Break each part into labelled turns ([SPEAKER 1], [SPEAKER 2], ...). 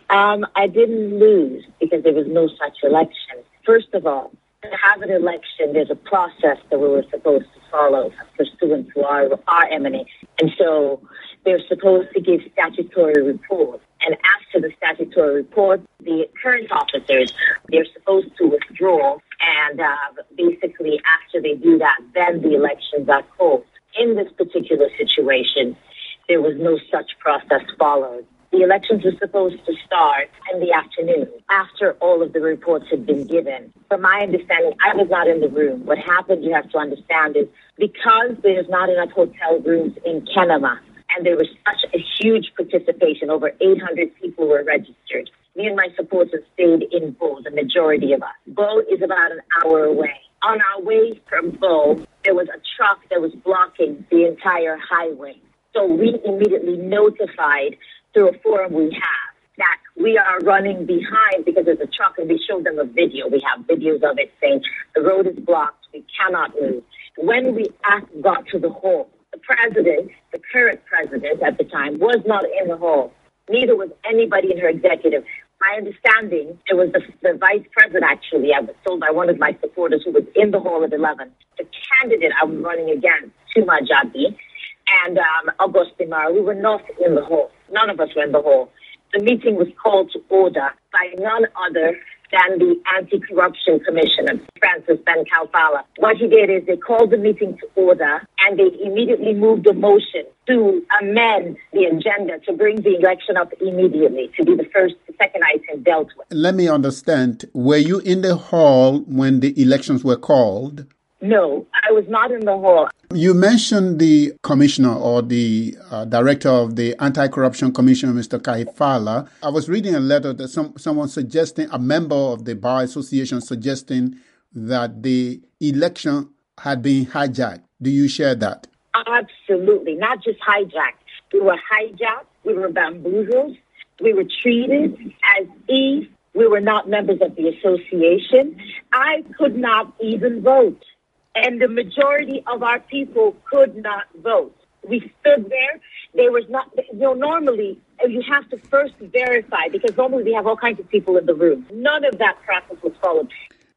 [SPEAKER 1] I didn't lose because there was no such election. First of all, to have an election, there's a process that we were supposed to follow pursuant to our eminence. And so they're supposed to give statutory reports. And after the statutory report, the current officers, they're supposed to withdraw. And basically, after they do that, then the elections are called. In this particular situation, there was no such process followed. The elections were supposed to start in the afternoon after all of the reports had been given. From my understanding, I was not in the room. What happened, you have to understand, is because there's not enough hotel rooms in Kenema, and there was such a huge participation, over 800 people were registered. Me and my supporters stayed in Bo, the majority of us. Bo is about an hour away. On our way from Bo, there was a truck that was blocking the entire highway. So we immediately notified through a forum we have that we are running behind because there's a truck, and we showed them a video. We have videos of it saying the road is blocked, we cannot move. When we got to the hall, the president, the current president at the time, was not in the hall. Neither was anybody in her executive. My understanding, it was the vice president, actually. I was told by one of my supporters who was in the hall at 11. The candidate I was running against, Tuma Jadi, and Augustine Mara, we were not in the hall. None of us were in the hall. The meeting was called to order by none other than the Anti-Corruption Commissioner, Francis Ben Kalfala. What he did is they called the meeting to order, and they immediately moved a motion to amend the agenda to bring the election up immediately, to be the second item dealt with.
[SPEAKER 2] Let me understand. Were you in the hall when the elections were called?
[SPEAKER 1] No, I was not in the hall.
[SPEAKER 2] You mentioned the commissioner or the director of the Anti-Corruption Commission, Mr. Kaifala. I was reading a letter that someone suggesting, a member of the Bar Association suggesting that the election had been hijacked. Do you share that?
[SPEAKER 1] Absolutely. Not just hijacked. We were hijacked. We were bamboozled. We were treated as if we were not members of the association. I could not even vote. And the majority of our people could not vote. We stood there. There was not, normally you have to first verify, because normally we have all kinds of people in the room. None of that process was followed.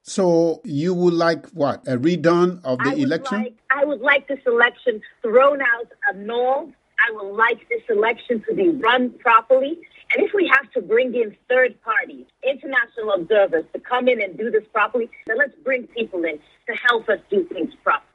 [SPEAKER 2] So you would like what? A redone of the election?
[SPEAKER 1] I would like this election thrown out, annulled. I would like this election to be run properly. And if we have to bring in third parties, international observers to come in and do this properly, then let's bring people in to help us do things properly.